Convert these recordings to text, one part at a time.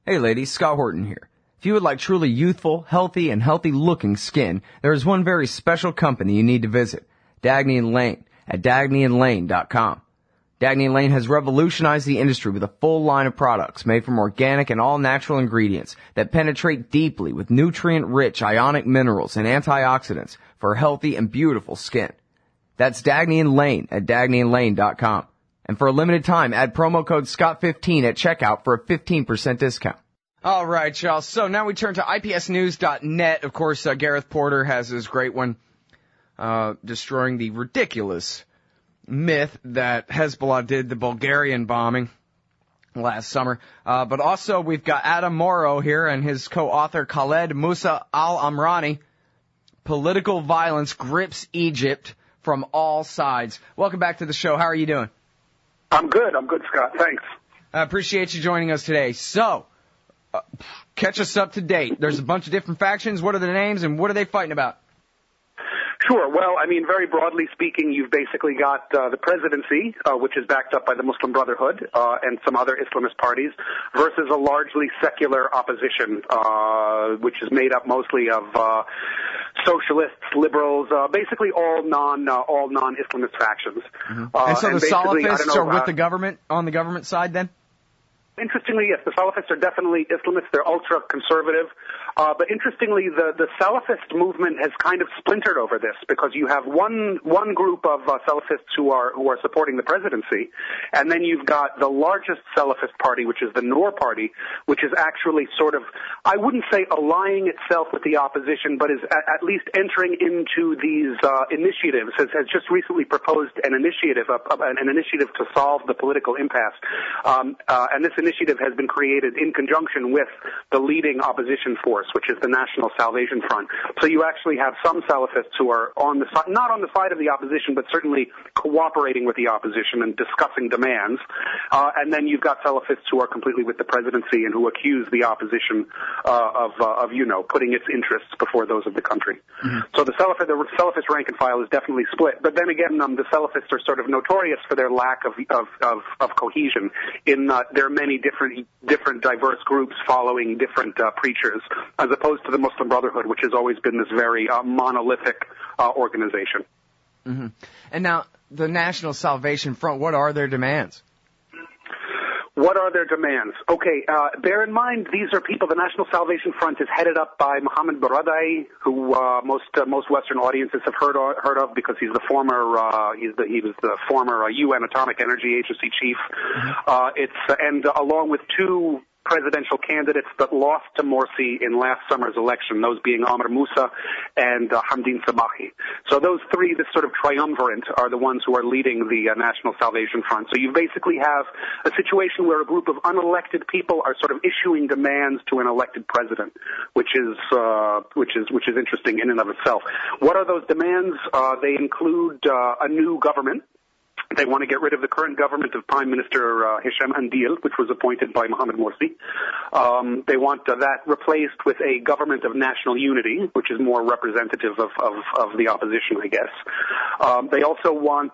Hey ladies, Scott Horton here. If you would like truly youthful, healthy, and healthy-looking skin, there is one very special company you need to visit, Dagny & Lane at DagnyandLane.com. Dagny & Lane has revolutionized the industry with a full line of products made from organic and all-natural ingredients that penetrate deeply with nutrient-rich ionic minerals and antioxidants for healthy and beautiful skin. That's Dagny & Lane at DagnyandLane.com. And for a limited time, add promo code SCOTT15 at checkout for a 15% discount. All right, y'all. So now we turn to IPSnews.net. Of course, Gareth Porter has his great one, destroying the ridiculous myth that Hezbollah did the Bulgarian bombing last summer. But also we've got Adam Morrow here and his co-author Khaled Musa Al-Amrani. Political violence grips Egypt from all sides. Welcome back to the show. How are you doing? I'm good, Scott. Thanks. I appreciate you joining us today. So, catch us up to date. There's a bunch of different factions. What are the names and what are they fighting about? Sure. Well, I mean, very broadly speaking, you've basically got the presidency, which is backed up by the Muslim Brotherhood and some other Islamist parties, versus a largely secular opposition, which is made up mostly of socialists, liberals, basically all non-Islamist factions. Mm-hmm. And so the Salafists are with the government, on the government side then? Interestingly, yes, the Salafists are definitely Islamists. They're ultra-conservative. But interestingly, the Salafist movement has kind of splintered over this because you have one group of Salafists who are supporting the presidency, and then you've got the largest Salafist party, which is the Noor Party, which is actually sort of, I wouldn't say allying itself with the opposition, but is at least entering into these initiatives. Has just recently proposed an initiative to solve the political impasse, and this initiative has been created in conjunction with the leading opposition force, which is the National Salvation Front. So you actually have some Salafists who are not on the side of the opposition, but certainly cooperating with the opposition and discussing demands. And then you've got Salafists who are completely with the presidency and who accuse the opposition of putting its interests before those of the country. Mm-hmm. So the Salafist rank and file is definitely split. But then again, the Salafists are sort of notorious for their lack of cohesion in there are many different diverse groups following different preachers, as opposed to the Muslim Brotherhood, which has always been this very monolithic organization. Mm-hmm. And now, the National Salvation Front, what are their demands? What are their demands? Okay, bear in mind these are people. The National Salvation Front is headed up by Mohammed Baradei, who most Western audiences have heard of because he's the former he was the former UN Atomic Energy Agency chief. And along with two presidential candidates that lost to Morsi in last summer's election, those being Amr Moussa and Hamdin Sabahi. So those three, this sort of triumvirate, are the ones who are leading the National Salvation Front. So you basically have a situation where a group of unelected people are sort of issuing demands to an elected president, which is interesting in and of itself. What are those demands? They include a new government. They want to get rid of the current government of Prime Minister Hisham Andil, which was appointed by Mohamed Morsi. They want that replaced with a government of national unity, which is more representative of the opposition, I guess. They also want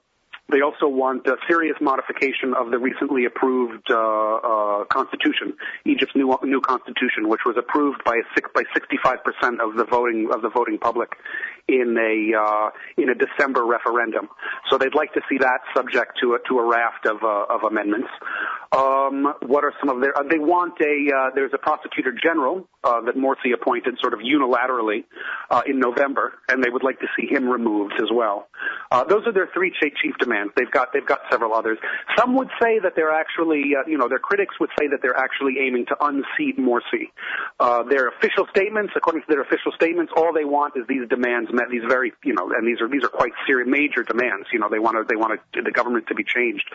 a serious modification of the recently approved constitution, Egypt's new constitution, which was approved by 65% of the voting public in a December referendum. So they'd like to see that subject to a raft of amendments. What are some of their? They want there's a prosecutor general that Morsi appointed sort of unilaterally in November, and they would like to see him removed as well. Those are their three chief demands. They've got several others. Some would say that they're actually, their critics would say that they're actually aiming to unseat Morsi. Their official statements, according to their official statements, all they want is these demands met. These very, and these are quite serious, major demands. They want the government to be changed.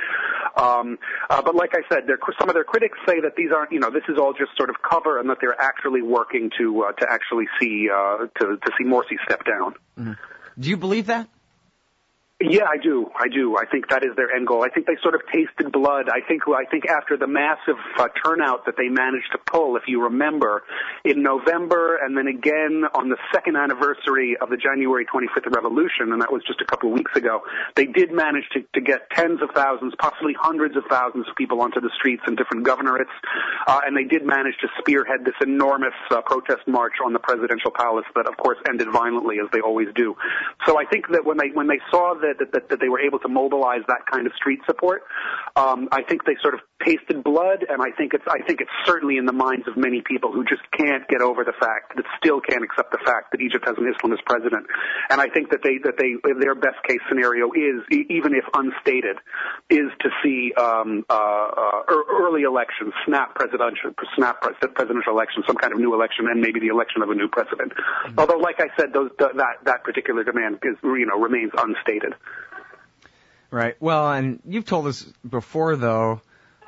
But like I said, some of their critics say that these aren't, this is all just sort of cover, and that they're actually working to actually see Morsi step down. Mm-hmm. Do you believe that? Yeah, I do. I think that is their end goal. I think they sort of tasted blood. I think after the massive turnout that they managed to pull, if you remember, in November and then again on the second anniversary of the January 25th revolution, and that was just a couple of weeks ago, they did manage to get tens of thousands, possibly hundreds of thousands of people onto the streets in different governorates, and they did manage to spearhead this enormous protest march on the presidential palace that, of course, ended violently, as they always do. So I think that when they saw that they were able to mobilize that kind of street support, I think they sort of tasted blood, and I think it's certainly in the minds of many people who just can't get over the fact, that still can't accept the fact that Egypt has an Islamist president. And I think that their best case scenario is, even if unstated, is to see early elections, snap presidential elections, some kind of new election, and maybe the election of a new president. Mm-hmm. Although, like I said, that particular demand remains unstated. Right. Well, and you've told us before, though,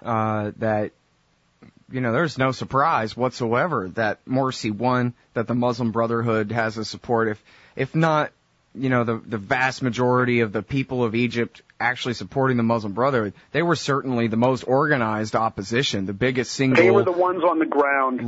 that, there's no surprise whatsoever that Morsi won, that the Muslim Brotherhood has a support. If not, the vast majority of the people of Egypt actually supporting the Muslim Brotherhood, they were certainly the most organized opposition, the biggest single. They were the ones on the ground.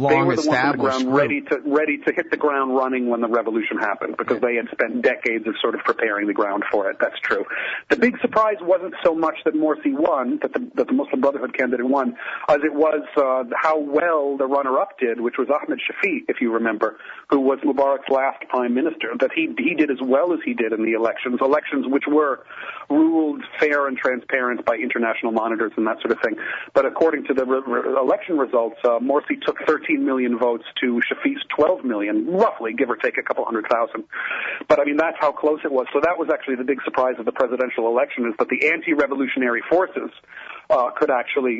Ready to hit the ground running when the revolution happened, because they had spent decades of sort of preparing the ground for it. That's true. The big surprise wasn't so much that Morsi won, that the Muslim Brotherhood candidate won, as it was how well the runner-up did, which was Ahmed Shafiq, if you remember, who was Mubarak's last prime minister. That he did as well as he did in the elections which were ruled fair and transparent by international monitors and that sort of thing. But according to the election results, Morsi took 13 million votes to Shafiq's 12 million, roughly, give or take a couple 100,000. But I mean, that's how close it was. So that was actually the big surprise of the presidential election, is that the anti-revolutionary forces could actually,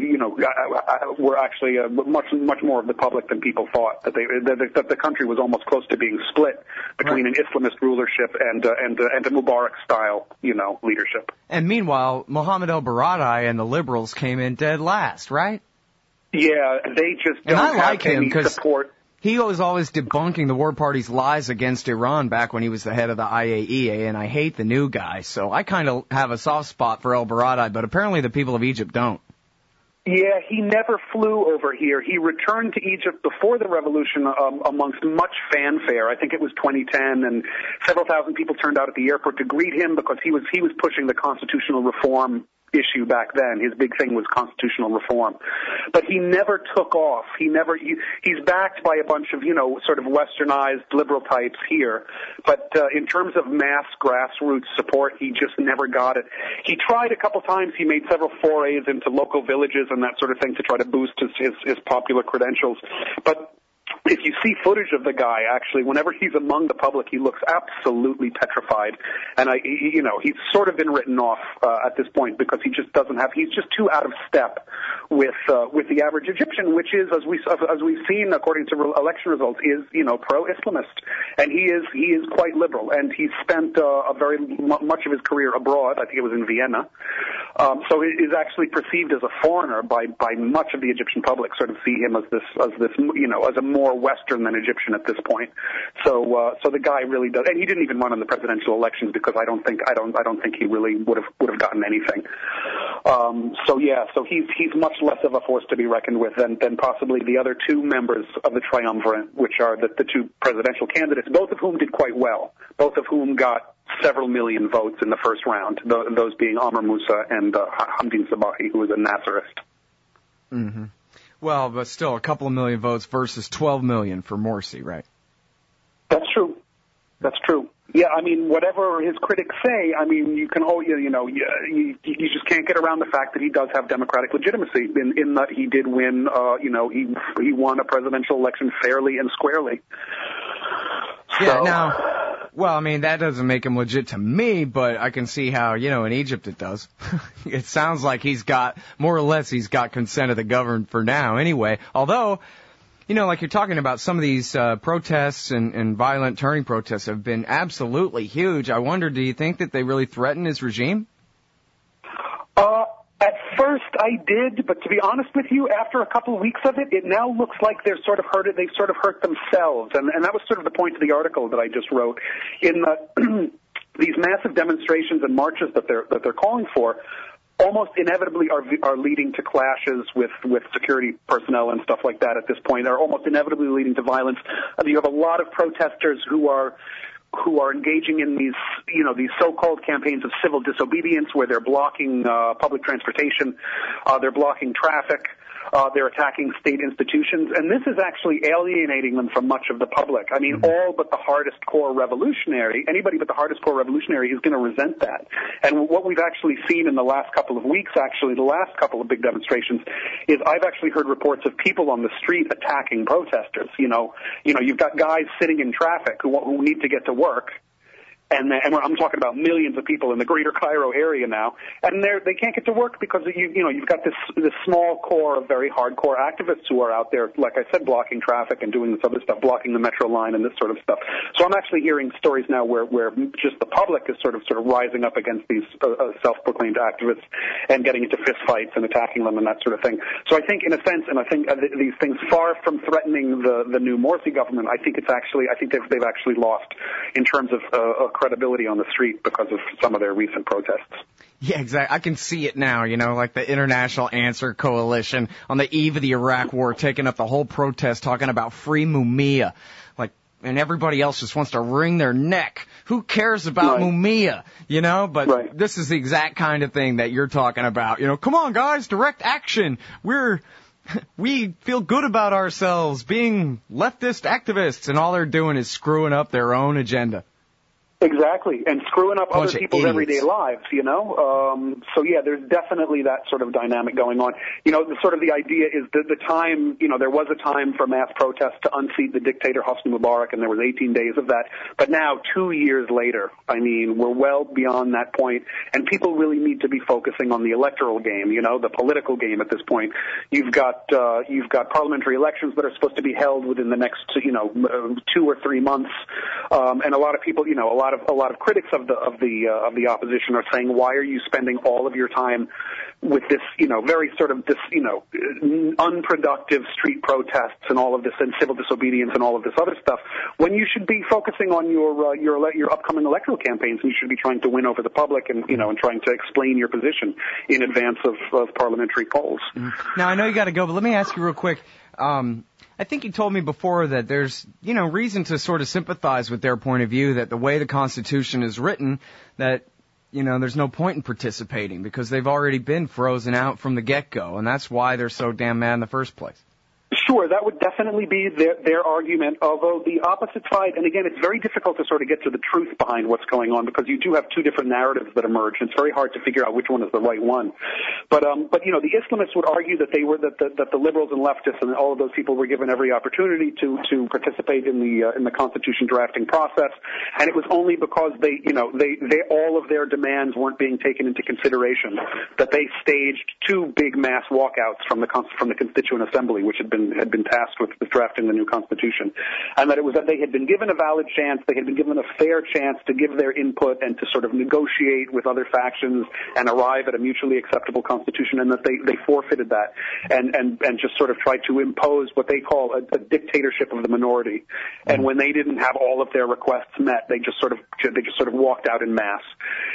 were actually much more of the public than people thought. That the country was almost close to being split between an Islamist rulership and a Mubarak-style, leadership. And meanwhile, Mohammed El-Baradei and the liberals came in dead last, right? Yeah, they just don't have any support. He was always debunking the War Party's lies against Iran back when he was the head of the IAEA, and I hate the new guy, so I kind of have a soft spot for El-Baradei, but apparently the people of Egypt don't. Yeah, he never flew over here. He returned to Egypt before the revolution amongst much fanfare. I think it was 2010, and several thousand people turned out at the airport to greet him because he was pushing the constitutional reform issue back then. His big thing was constitutional reform. But he never took off. He's backed by a bunch of, sort of westernized liberal types here. But in terms of mass grassroots support, he just never got it. He tried a couple times. He made several forays into local villages and that sort of thing to try to boost his popular credentials. But if you see footage of the guy, actually, whenever he's among the public, he looks absolutely petrified. And he's sort of been written off at this point because he's just too out of step with the average Egyptian, which is, as we've seen according to election results, is pro-Islamist, and he is quite liberal, and he's spent much of his career abroad. I think it was in Vienna. So he is actually perceived as a foreigner by much of the Egyptian public. Sort of see him as a more Western than Egyptian at this point. So the guy really does, and he didn't even run in the presidential elections because I don't think he really would have gotten anything. So he's much less of a force to be reckoned with than possibly the other two members of the triumvirate, which are the two presidential candidates, both of whom did quite well, both of whom got several million votes in the first round, those being Amr Moussa and Hamdin Sabahi, who was a Nasserist. Mm-hmm. Well, but still, a couple of million votes versus 12 million for Morsi, right? That's true. Yeah, I mean, whatever his critics say, I mean, you just can't get around the fact that he does have democratic legitimacy in that he did win, he won a presidential election fairly and squarely. Yeah, well, I mean, that doesn't make him legit to me, but I can see how, in Egypt it does. It sounds like he's got consent of the governed for now anyway. Although, like you're talking about, some of these protests and violent turning protests have been absolutely huge. I wonder, do you think that they really threaten his regime? At first I did, but to be honest with you, after a couple of weeks of it, it now looks like they've sort of hurt themselves. And that was sort of the point of the article that I just wrote, in that these massive demonstrations and marches that they're calling for almost inevitably are leading to clashes with security personnel and stuff like that at this point. They're almost inevitably leading to violence. You have a lot of protesters who are engaging in these so-called campaigns of civil disobedience where they're blocking public transportation, they're blocking traffic, they're attacking state institutions, and this is actually alienating them from much of the public. I mean, all but the hardest core revolutionary, anybody but the hardest core revolutionary is going to resent that. And what we've actually seen in the last couple of weeks, actually, the last couple of big demonstrations, is I've actually heard reports of people on the street attacking protesters. You've got guys sitting in traffic who need to get to work. And I'm talking about millions of people in the greater Cairo area now, and they can't get to work because you've got this small core of very hardcore activists who are out there, like I said, blocking traffic and doing this other stuff, blocking the metro line and this sort of stuff. So I'm actually hearing stories now where just the public is sort of rising up against these self-proclaimed activists and getting into fistfights and attacking them and that sort of thing. So I think, in a sense, and I think these things, far from threatening the new Morsi government, I think they've actually lost in terms of credibility on the street because of some of their recent protests. Yeah, exactly. I can see it now, like the International Answer Coalition on the eve of the Iraq War taking up the whole protest talking about free Mumia. And everybody else just wants to wring their neck. Who cares about Mumia? But This is the exact kind of thing that you're talking about. Come on, guys, direct action. We feel good about ourselves being leftist activists, and all they're doing is screwing up their own agenda. Exactly, and screwing up other people's everyday lives, So, yeah, there's definitely that sort of dynamic going on. The idea is that the time, there was a time for mass protests to unseat the dictator Hosni Mubarak, and there was 18 days of that. But now, 2 years later, we're well beyond that point, and people really need to be focusing on the electoral game, the political game at this point. You've got parliamentary elections that are supposed to be held within the next, 2 or 3 months, and a lot of people, a lot of critics of the opposition are saying, why are you spending all of your time with this, very sort of this, unproductive street protests and all of this, and civil disobedience and all of this other stuff, when you should be focusing on your upcoming electoral campaigns, and you should be trying to win over the public and and trying to explain your position in advance of parliamentary polls. Now I know you got to go, but let me ask you real quick. I think you told me before that there's, reason to sort of sympathize with their point of view, that the way the Constitution is written, that, there's no point in participating because they've already been frozen out from the get-go, and that's why they're so damn mad in the first place. Sure, that would definitely be their argument, although the opposite side, and again, it's very difficult to sort of get to the truth behind what's going on because you do have two different narratives that emerge, and it's very hard to figure out which one is the right one. But the Islamists would argue that that the liberals and leftists and all of those people were given every opportunity to participate in the Constitution drafting process, and it was only because they all of their demands weren't being taken into consideration that they staged two big mass walkouts from the Constituent Assembly, which had been tasked with drafting the new Constitution, and that it was that they had been given a valid chance, they had been given a fair chance to give their input and to sort of negotiate with other factions and arrive at a mutually acceptable Constitution, and that they forfeited that and just sort of tried to impose what they call a dictatorship of the minority. And when they didn't have all of their requests met, they just sort of walked out in mass.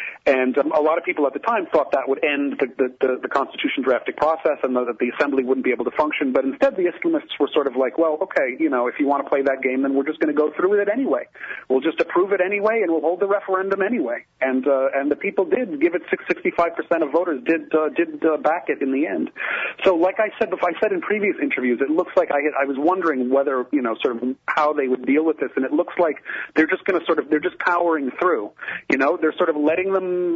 And a lot of people at the time thought that would end the Constitution drafting process and that the Assembly wouldn't be able to function. But instead, the Islamists were sort of like, well, okay, if you want to play that game, then we're just going to go through with it anyway. We'll just approve it anyway, and we'll hold the referendum anyway. And the people did give it 65% of voters did back it in the end. So, like I said before, I said in previous interviews, it looks like I was wondering whether sort of how they would deal with this, and it looks like they're just going to they're just powering through. They're sort of letting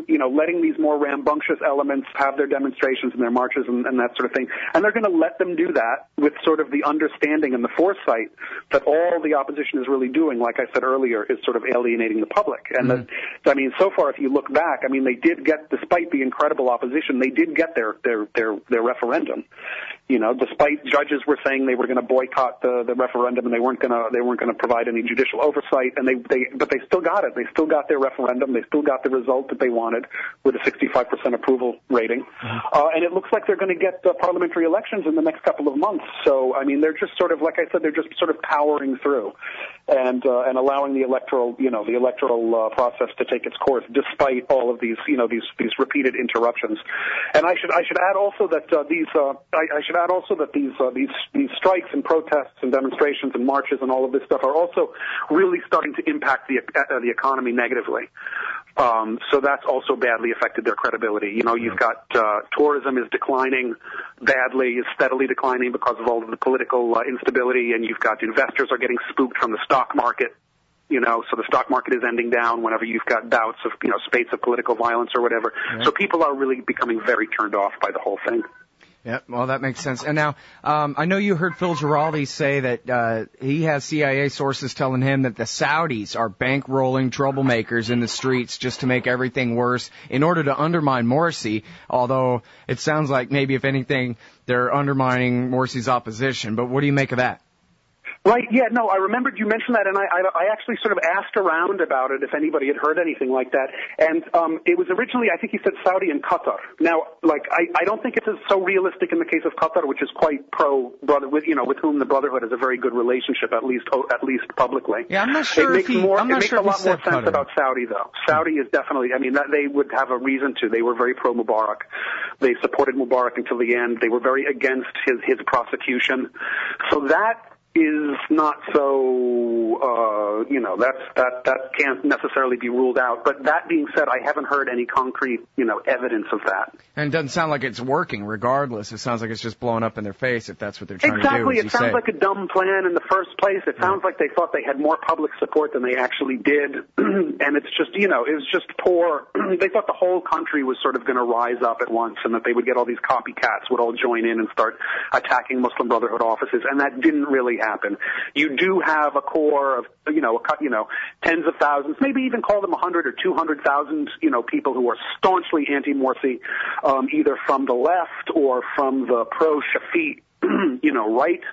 these more rambunctious elements have their demonstrations and their marches and that sort of thing. And they're going to let them do that with sort of the understanding and the foresight that all the opposition is really doing, like I said earlier, is sort of alienating the public. And so far, if you look back, they did get, despite the incredible opposition, they did get their referendum. Despite judges were saying they were going to boycott the referendum and they weren't going to provide any judicial oversight, and but they still got it. They still got their referendum. They still got the result that they wanted with a 65% approval rating. And it looks like they're going to get parliamentary elections in the next couple of months. So, I mean, they're just sort of, like I said, they're just sort of powering through and allowing the electoral process to take its course despite all of these these repeated interruptions. And I should add also that these strikes and protests and demonstrations and marches and all of this stuff are also really starting to impact the economy negatively. So that's also badly affected their credibility. You know, you've got tourism is declining badly, is steadily declining because of all of the political instability, and you've got investors are getting spooked from the stock market. You know, so the stock market is ending down whenever you've got bouts of, spates of political violence or whatever. Right. So people are really becoming very turned off by the whole thing. Yeah, well, that makes sense. And now, I know you heard Phil Giraldi say that he has CIA sources telling him that the Saudis are bankrolling troublemakers in the streets just to make everything worse in order to undermine Morsi, although it sounds like maybe, if anything, they're undermining Morsi's opposition. But what do you make of that? Right, yeah, no, I remembered you mentioned that, and I actually sort of asked around about it if anybody had heard anything like that. And it was originally, I think he said Saudi and Qatar. Now, like, I don't think it's so realistic in the case of Qatar, which is quite pro-brother, with whom the Brotherhood has a very good relationship, at least publicly. Yeah, I'm not sure it makes a lot more sense Qatar about Saudi, though. Saudi is definitely, I mean, they would have a reason to. They were very pro-Mubarak. They supported Mubarak until the end. They were very against his prosecution. So that is not so, that can't necessarily be ruled out. But that being said, I haven't heard any concrete, evidence of that. And it doesn't sound like it's working regardless. It sounds like it's just blowing up in their face if that's what they're trying to do. Exactly. It sounds like a dumb plan in the first place. It sounds like they thought they had more public support than they actually did. And it's just, it was just poor. They thought the whole country was sort of going to rise up at once and that they would get all these copycats would all join in and start attacking Muslim Brotherhood offices. And that didn't really happen. You do have a core of, tens of thousands, maybe even call them 100 or 200,000, people who are staunchly anti-Morsi, either from the left or from the pro-Shafiq, right.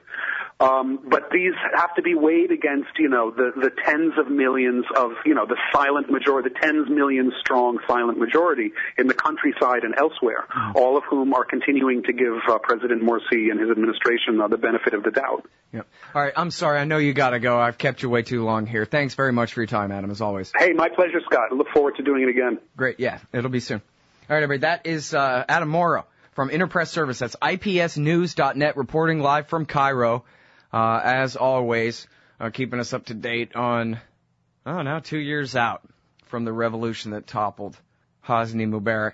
But these have to be weighed against, the tens of millions of, the silent majority, the tens million strong silent majority in the countryside and elsewhere, all of whom are continuing to give President Morsi and his administration the benefit of the doubt. Yep. All right, I'm sorry. I know you got to go. I've kept you way too long here. Thanks very much for your time, Adam, as always. Hey, my pleasure, Scott. I look forward to doing it again. Great. Yeah, it'll be soon. All right, everybody. That is Adam Morrow from Interpress Service. That's IPSnews.net reporting live from Cairo. As always, keeping us up to date on, now 2 years out from the revolution that toppled Hosni Mubarak.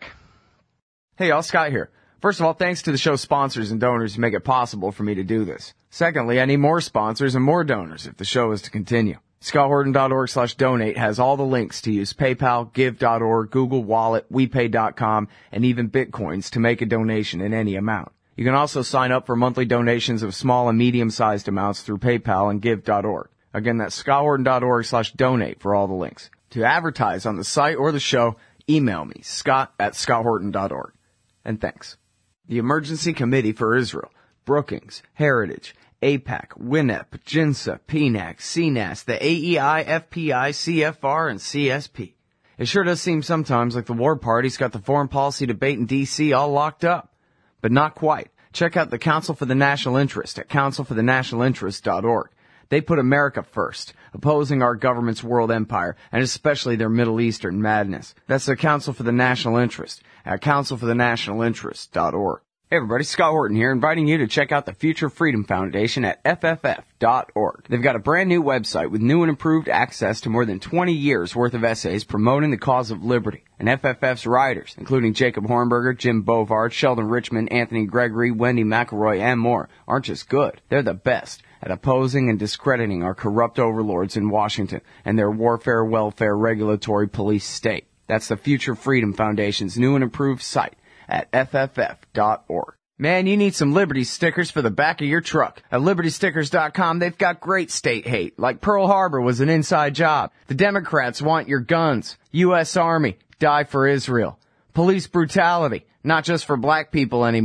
Hey y'all, Scott here. First of all, thanks to the show's sponsors and donors who make it possible for me to do this. Secondly, I need more sponsors and more donors if the show is to continue. ScottHorton.org/donate has all the links to use PayPal, Give.org, Google Wallet, WePay.com, and even Bitcoins to make a donation in any amount. You can also sign up for monthly donations of small and medium-sized amounts through PayPal and Give.org. Again, that's ScottHorton.org/donate for all the links. To advertise on the site or the show, email me, Scott@ScottHorton.org. And thanks. The Emergency Committee for Israel, Brookings, Heritage, AIPAC, WINEP, JINSA, PNAC, CNAS, the AEI, FPI, CFR, and CSP. It sure does seem sometimes like the war party's got the foreign policy debate in D.C. all locked up. But not quite. Check out the Council for the National Interest at councilforthenationalinterest.org. They put America first, opposing our government's world empire, and especially their Middle Eastern madness. That's the Council for the National Interest at councilforthenationalinterest.org. Hey everybody, Scott Horton here, inviting you to check out the Future Freedom Foundation at FFF.org. They've got a brand new website with new and improved access to more than 20 years worth of essays promoting the cause of liberty. And FFF's writers, including Jacob Hornberger, Jim Bovard, Sheldon Richman, Anthony Gregory, Wendy McElroy, and more, aren't just good. They're the best at opposing and discrediting our corrupt overlords in Washington and their warfare, welfare, regulatory police state. That's the Future Freedom Foundation's new and improved site at FFF.org. Man, you need some Liberty stickers for the back of your truck. At LibertyStickers.com, they've got great state hate, like Pearl Harbor was an inside job. The Democrats want your guns. U.S. Army, die for Israel. Police brutality, not just for black people anymore.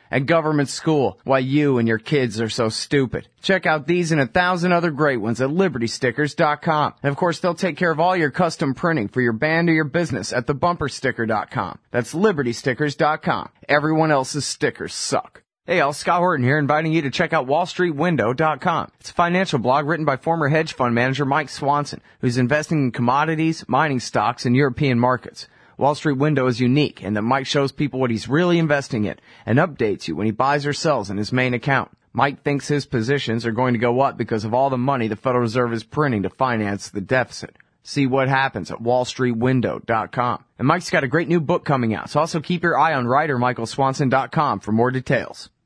at government school, why you and your kids are so stupid. Check out these and 1,000 other great ones at LibertyStickers.com. And of course, they'll take care of all your custom printing for your band or your business at TheBumperSticker.com. That's LibertyStickers.com. Everyone else's stickers suck. Hey, all, Scott Horton here, inviting you to check out WallStreetWindow.com. It's a financial blog written by former hedge fund manager Mike Swanson, who's investing in commodities, mining stocks, and European markets. Wall Street Window is unique in that Mike shows people what he's really investing in and updates you when he buys or sells in his main account. Mike thinks his positions are going to go up because of all the money the Federal Reserve is printing to finance the deficit. See what happens at WallStreetWindow.com. And Mike's got a great new book coming out, so also keep your eye on writer MichaelSwanson.com for more details.